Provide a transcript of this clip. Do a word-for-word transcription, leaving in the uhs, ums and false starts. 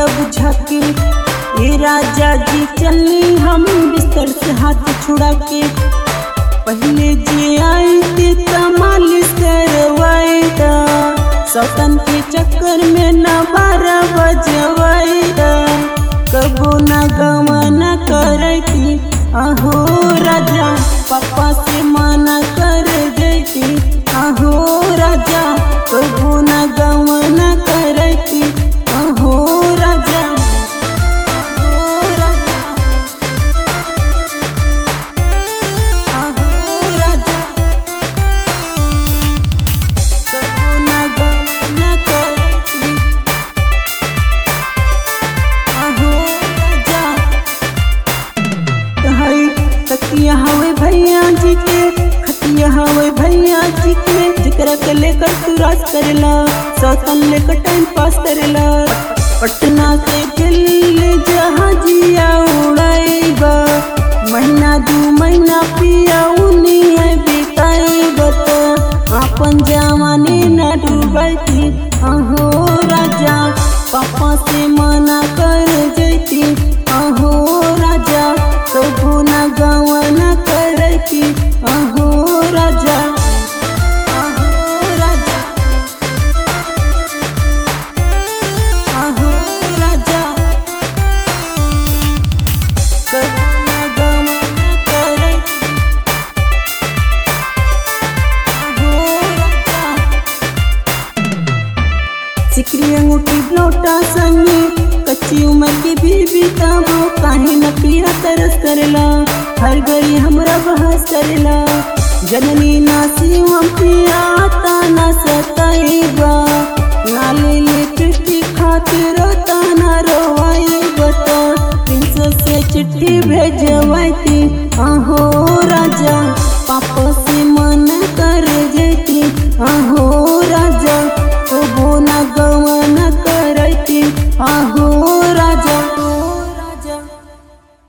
बुझा के। ये राजा जी चलनी हम बिस्तर से हाथ छुड़ा के। पहले जे आई थी मालिश करवाई दा, सौतन के चक्कर में न बारह बजवाई दा। कबो न गमना करती अहो राजा, पापा से मना कर देती अहो राजा। कबो न गमना करती अहो राजा, अहो राजा, अहो राजा। कबो न गमना करती अहो राजा। तकिया हवे भैया जी के, खतिया हवे भैया जी के। जिकरा के लेकर तू राज करेला, सौतन लेकर टाइम पास करेला। पटना से दिल्ली जहाजिया उड़ाएगा, महीना दू महीना पिया उन्हीं है बिताएगा। तो अपन जवानी न डूबती अहो राजा, पापा से मना कर जैती अहो राजा। कबो न गवना करती अहो राजा, अहो राजा, अहो राजा। कबो न गवना करती अहो राजा। सिकरी अंगूठी लौटा संगी, कच्ची उम्र की बीबी तबो काहे न पिया तरस करेला। हर घड़ी हमरा बहस करेला, जननी नासी हम पिया ताना सताएगा। ना ले ले चिट्ठी खातिर ताना रोवाएगा। तो प्रिंसेस से चिट्ठी भेजवाती अहो राजा, पापा से मन कर जेती अहो राजा।